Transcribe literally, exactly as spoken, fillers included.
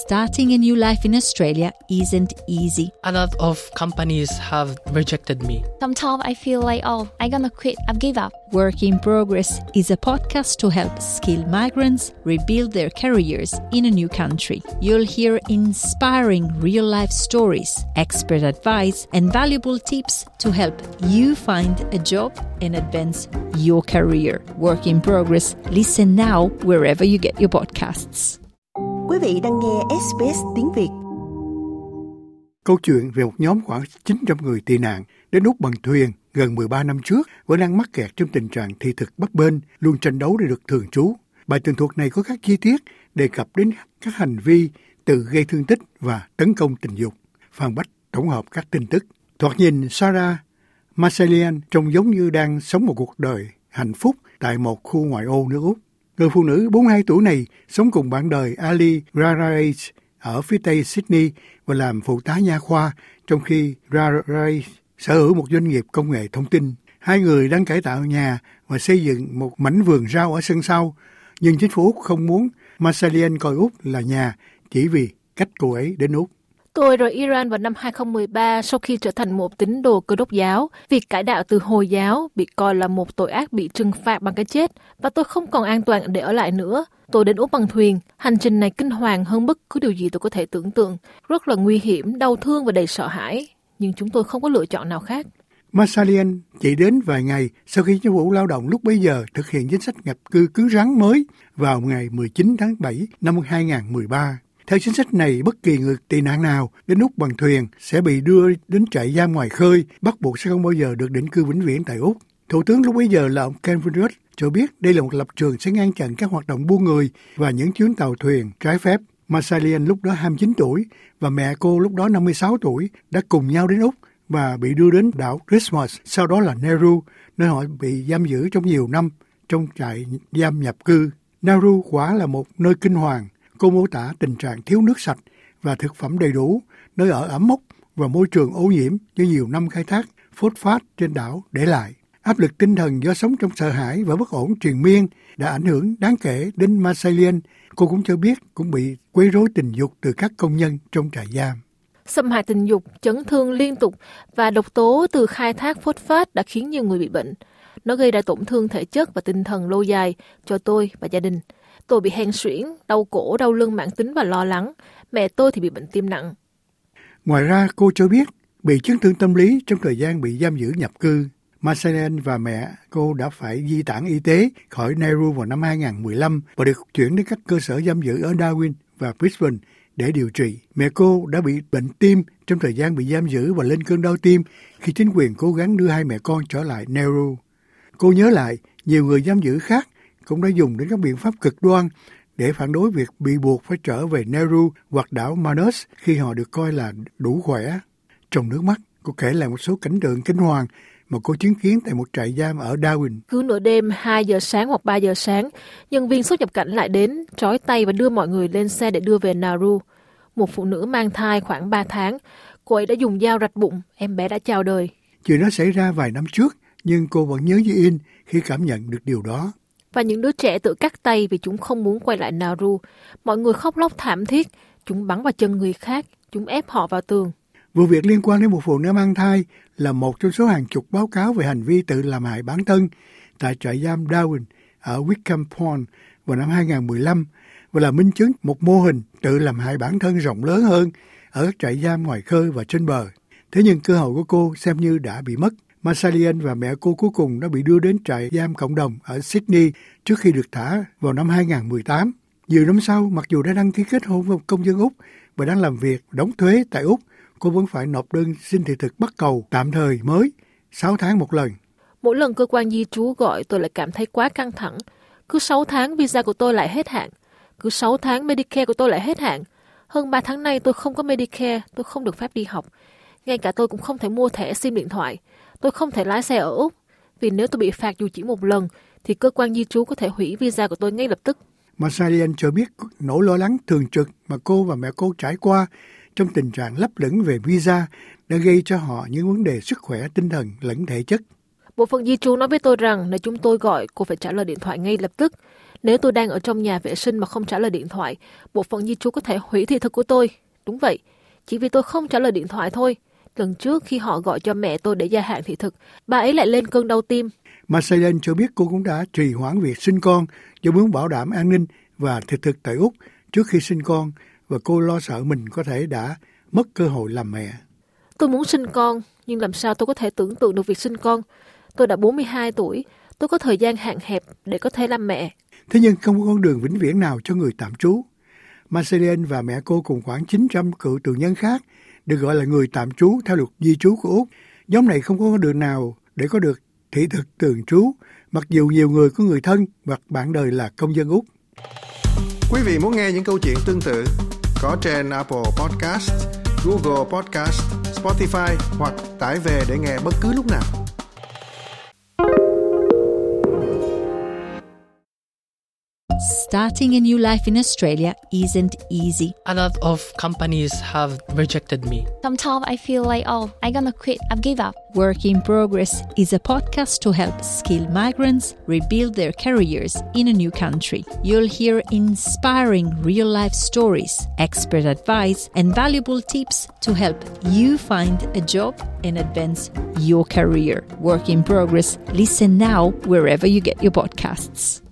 starting a new life in Australia isn't easy. A lot of companies have rejected me. Sometimes I feel like, oh, I'm gonna quit, I've give up. Work in Progress is a podcast to help skilled migrants rebuild their careers in a new country. You'll hear inspiring real-life stories, expert advice, and valuable tips to help you find a job and advance your career. Work in Progress. Listen now wherever you get your podcasts. Quý vị đang nghe ét bê ét tiếng Việt. Câu chuyện về một nhóm khoảng chín trăm người tị nạn đến Úc bằng thuyền gần mười ba năm trước vẫn đang mắc kẹt trong tình trạng thị thực bấp bênh, luôn tranh đấu để được thường trú. Bài tường thuật này có các chi tiết đề cập đến các hành vi từ gây thương tích và tấn công tình dục. Phan Bách tổng hợp các tin tức. Thoạt nhìn Sarah Marsalian trông giống như đang sống một cuộc đời hạnh phúc tại một khu ngoại ô nước Úc. Người phụ nữ bốn mươi hai tuổi này sống cùng bạn đời Ali Rarace ở phía tây Sydney và làm phụ tá nha khoa, trong khi Rarace sở hữu một doanh nghiệp công nghệ thông tin. Hai người đang cải tạo nhà và xây dựng một mảnh vườn rau ở sân sau, nhưng chính phủ Úc không muốn Marsalian coi Úc là nhà chỉ vì cách cô ấy đến Úc. Tôi rời Iran vào năm hai không một ba sau khi trở thành một tín đồ Cơ đốc giáo. Việc cải đạo từ Hồi giáo bị coi là một tội ác bị trừng phạt bằng cái chết, và tôi không còn an toàn để ở lại nữa. Tôi đến Úc bằng thuyền. Hành trình này kinh hoàng hơn bất cứ điều gì tôi có thể tưởng tượng. Rất là nguy hiểm, đau thương và đầy sợ hãi. Nhưng chúng tôi không có lựa chọn nào khác. Marsalian chỉ đến vài ngày sau khi chính phủ lao động lúc bấy giờ thực hiện chính sách nhập cư cứng rắn mới vào ngày mười chín tháng bảy năm hai không một ba. Theo chính sách này, bất kỳ người tị nạn nào đến Úc bằng thuyền sẽ bị đưa đến trại giam ngoài khơi, bắt buộc sẽ không bao giờ được định cư vĩnh viễn tại Úc. Thủ tướng lúc bấy giờ là ông Kevin Rudd cho biết đây là một lập trường sẽ ngăn chặn các hoạt động buôn người và những chuyến tàu thuyền trái phép. Marsalian lúc đó hai mươi chín tuổi và mẹ cô lúc đó năm mươi sáu tuổi đã cùng nhau đến Úc và bị đưa đến đảo Christmas, sau đó là Nauru, nơi họ bị giam giữ trong nhiều năm trong trại giam nhập cư. Nauru quả là một nơi kinh hoàng. Cô mô tả tình trạng thiếu nước sạch và thực phẩm đầy đủ, nơi ở ẩm mốc và môi trường ô nhiễm do nhiều năm khai thác phốt phát trên đảo để lại. Áp lực tinh thần do sống trong sợ hãi và bất ổn triền miên đã ảnh hưởng đáng kể đến Marsalian. Cô cũng cho biết cũng bị quấy rối tình dục từ các công nhân trong trại giam. Xâm hại tình dục, chấn thương liên tục và độc tố từ khai thác phốt phát đã khiến nhiều người bị bệnh. Nó gây ra tổn thương thể chất và tinh thần lâu dài cho tôi và gia đình. Tôi bị hen suyễn, đau cổ, đau lưng mãn tính và lo lắng. Mẹ tôi thì bị bệnh tim nặng. Ngoài ra, cô cho biết bị chấn thương tâm lý trong thời gian bị giam giữ nhập cư. Marsalian và mẹ cô đã phải di tản y tế khỏi Nauru vào năm hai không một lăm và được chuyển đến các cơ sở giam giữ ở Darwin và Brisbane để điều trị. Mẹ cô đã bị bệnh tim trong thời gian bị giam giữ và lên cơn đau tim khi chính quyền cố gắng đưa hai mẹ con trở lại Nauru. Cô nhớ lại, nhiều người giam giữ khác cũng đã dùng đến các biện pháp cực đoan để phản đối việc bị buộc phải trở về Nauru hoặc đảo Manus khi họ được coi là đủ khỏe. Trong nước mắt, cô kể lại một số cảnh tượng kinh hoàng mà cô chứng kiến tại một trại giam ở Darwin. Cứ nửa đêm hai giờ sáng hoặc ba giờ sáng, nhân viên xuất nhập cảnh lại đến, trói tay và đưa mọi người lên xe để đưa về Nauru. Một phụ nữ mang thai khoảng ba tháng, cô ấy đã dùng dao rạch bụng, em bé đã chào đời. Chuyện đó xảy ra vài năm trước, nhưng cô vẫn nhớ như in khi cảm nhận được điều đó. Và những đứa trẻ tự cắt tay vì chúng không muốn quay lại Nauru. Mọi người khóc lóc thảm thiết, chúng bắn vào chân người khác, chúng ép họ vào tường. Vụ việc liên quan đến một phụ nữ mang thai là một trong số hàng chục báo cáo về hành vi tự làm hại bản thân tại trại giam Darwin ở Wickham Point vào năm hai không một lăm và là minh chứng một mô hình tự làm hại bản thân rộng lớn hơn ở các trại giam ngoài khơi và trên bờ. Thế nhưng cơ hội của cô xem như đã bị mất. Marsalian và mẹ cô cuối cùng đã bị đưa đến trại giam cộng đồng ở Sydney trước khi được thả vào năm hai không một tám. Nhiều năm sau, mặc dù đã đăng ký kết hôn với một công dân Úc và đang làm việc đóng thuế tại Úc, cô vẫn phải nộp đơn xin thị thực bắt cầu tạm thời mới, sáu tháng một lần. Mỗi lần cơ quan di trú gọi, tôi lại cảm thấy quá căng thẳng. Cứ sáu tháng visa của tôi lại hết hạn. Cứ sáu tháng Medicare của tôi lại hết hạn. Hơn ba tháng nay tôi không có Medicare, tôi không được phép đi học. Ngay cả tôi cũng không thể mua thẻ SIM điện thoại. Tôi không thể lái xe ở Úc. Vì nếu tôi bị phạt dù chỉ một lần, thì cơ quan di trú có thể hủy visa của tôi ngay lập tức. Marsalian cho biết nỗi lo lắng thường trực mà cô và mẹ cô trải qua trong tình trạng lấp lửng về visa đã gây cho họ những vấn đề sức khỏe tinh thần lẫn thể chất. Bộ phận di trú nói với tôi rằng nếu chúng tôi gọi, cô phải trả lời điện thoại ngay lập tức. Nếu tôi đang ở trong nhà vệ sinh mà không trả lời điện thoại, bộ phận di trú có thể hủy thị thực của tôi. Đúng vậy, chỉ vì tôi không trả lời điện thoại thôi. Lần trước khi họ gọi cho mẹ tôi để gia hạn thị thực, bà ấy lại lên cơn đau tim. Marcellen cho biết cô cũng đã trì hoãn việc sinh con do muốn bảo đảm an ninh và thị thực tại Úc trước khi sinh con, và cô lo sợ mình có thể đã mất cơ hội làm mẹ. Tôi muốn sinh con, nhưng làm sao tôi có thể tưởng tượng được việc sinh con? Tôi đã bốn mươi hai tuổi, tôi có thời gian hạn hẹp để có thể làm mẹ. Thế nhưng không có con đường vĩnh viễn nào cho người tạm trú. Marcellen và mẹ cô cùng khoảng chín trăm cựu tù nhân khác được gọi là người tạm trú theo luật di trú của Úc. Nhóm này không có con đường nào để có được thị thực thường trú, mặc dù nhiều người có người thân hoặc bạn đời là công dân Úc. Quý vị muốn nghe những câu chuyện tương tự có trên Apple Podcast, Google Podcast, Spotify hoặc tải về để nghe bất cứ lúc nào. Starting a new life in Australia isn't easy. A lot of companies have rejected me. Sometimes I feel like, oh, I'm gonna quit. I've give up. Work in Progress is a podcast to help skilled migrants rebuild their careers in a new country. You'll hear inspiring real-life stories, expert advice, and valuable tips to help you find a job and advance your career. Work in Progress. Listen now wherever you get your podcasts.